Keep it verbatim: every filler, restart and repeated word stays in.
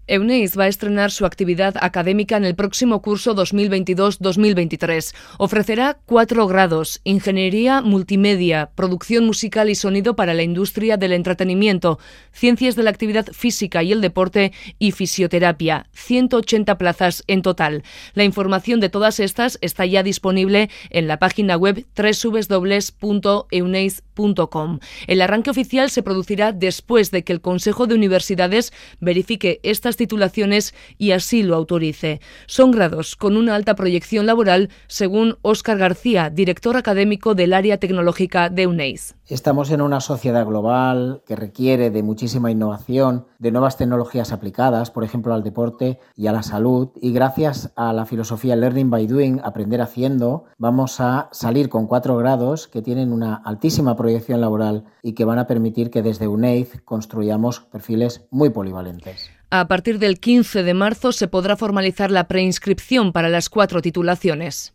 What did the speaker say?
Euneiz va a estrenar su actividad académica en el próximo curso dos mil veintidós dos mil veintitrés. Ofrecerá cuatro grados: Ingeniería Multimedia, Producción Musical y Sonido para la Industria del Entretenimiento, Ciencias de la Actividad Física y el Deporte y Fisioterapia. ciento ochenta plazas en total. La información de todas estas está ya disponible en la página web doble u doble u doble u punto euneiz punto com. El arranque oficial se producirá después de que el Consejo de Universidades verifique estas titulaciones y así lo autorice. Son grados con una alta proyección laboral, según Óscar García, director académico del área tecnológica de Euneiz. Estamos en una sociedad global que requiere de muchísima innovación, de nuevas tecnologías aplicadas, por ejemplo, al deporte y a la salud, y gracias a la filosofía Learning by Doing, aprender haciendo, vamos a salir con cuatro grados que tienen una altísima proyección laboral y que van a permitir que desde Euneiz construyamos perfiles muy polivalentes. A partir del quince de marzo se podrá formalizar la preinscripción para las cuatro titulaciones.